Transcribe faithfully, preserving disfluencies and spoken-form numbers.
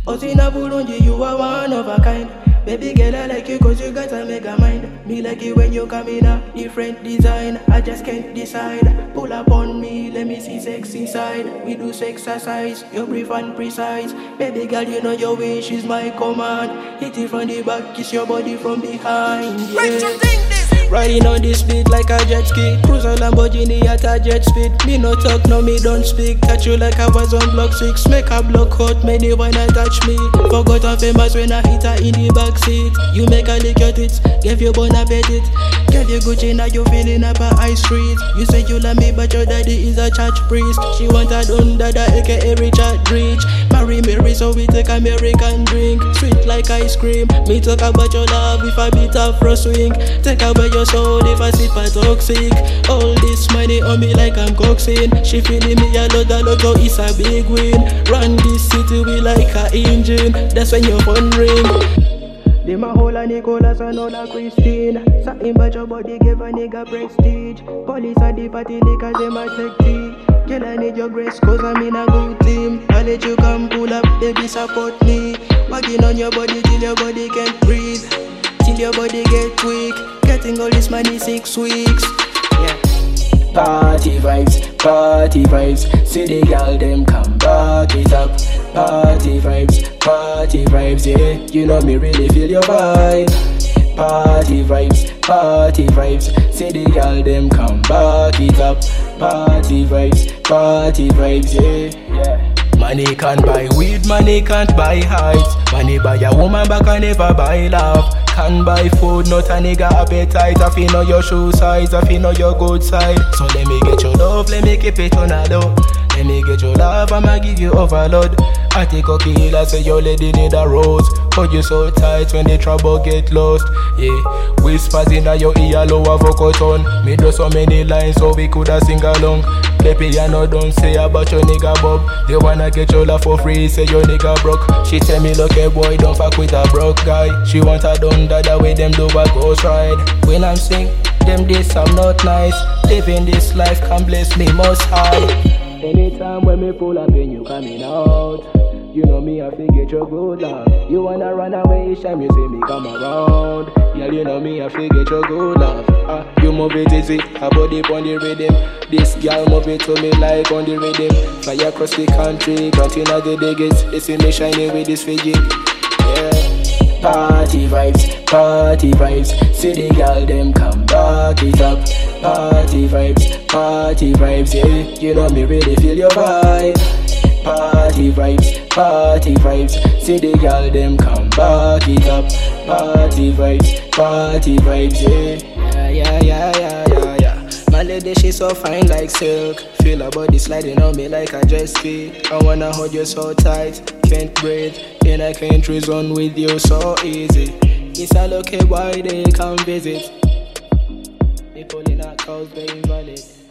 Osina Burundi, you are one of a kind. Baby girl, I like you cause you got a mega mind. Me like it when you come in a different design. I just can't decide. Pull up on me, let me see sex inside. We do exercise, you're brief and precise. Baby girl, you know your wish is my command. Hit it from the back, kiss your body from behind. Yeah. Wait, you think this? Riding on this beat like a jet ski. Cruise a Lamborghini at a jet speed. Me no talk, no me don't speak. Catch you like I was on block six. Make a block hot, many wanna touch me. Forgot I'm famous when I hit her in the backseat. You make her lick your tits, give you bon appetit. Get you Gucci, now you feeling up a high street. You say you love me but your daddy is a church priest. She want a don dada aka Richard Rich. Marry Mary so we take American drink. Sweet like ice cream. Me talk about your love if I beat up for swing. Take away your soul if I sip a toxic. All this money on me like I'm coxing. She feeling me a lot, a lot, oh it's a big win. Run this city we like a engine. That's when your phone ring. Them a whole a Nicholas and all a Christine. Something about your body give a nigga prestige. Police at the party because them a take tea. Girl I need your grace cause I'm in a good team. I let you come pull up, baby support me. Walking on your body till your body can't breathe. Till your body get weak. Getting all this money six weeks. Yeah. Party vibes, party vibes. See the girl them come back it up. Party vibes, party vibes, yeah. You know me really feel your vibe. Party vibes, party vibes. See the girl them come back it up. Party vibes, party vibes, yeah. Yeah. Money can't buy weed, money can't buy heights. Money buy a woman but can never buy love. Can buy food, not a nigga appetite. I feel know your shoe size, I feel know your good side. So let me get your love, let me keep it on a low. Let me get your love, I'ma give you overload. I take a kill, I say your lady need a rose. Hold you so tight when the trouble get lost. Yeah, whispers in your ear, lower vocal tone. Me do so many lines so we coulda sing along. Play piano, don't say about your nigga Bob. They wanna get your love for free, say your nigga broke. She tell me look hey boy, don't fuck with a broke guy. She want a done the way them do a ghost ride. When I'm sing, them this I'm not nice. Living this life can bless me most high. Anytime when me pull up and you coming out, you know me I forget your good love. You wanna run away each time you see me come around. Girl, you know me I forget your good love. Ah, you move it easy, her body on the rhythm. This girl move it to me like on the rhythm. Fly across the country, counting out the digits. They see me shining with this fidget. Yeah. Party vibes, party vibes. See the girl them come back it up. Party vibes, party vibes, yeah. You know me really feel your vibe. Party vibes, party vibes. See the girl them come back it up. Party vibes, party vibes, yeah. Yeah, yeah, yeah, yeah, yeah. My lady she so fine like silk. Feel her body sliding on me like a jet ski. I wanna hold you so tight, can't breathe. And I can't reason with you so easy. It's a lucky why they come visit. People in our cause they invalid.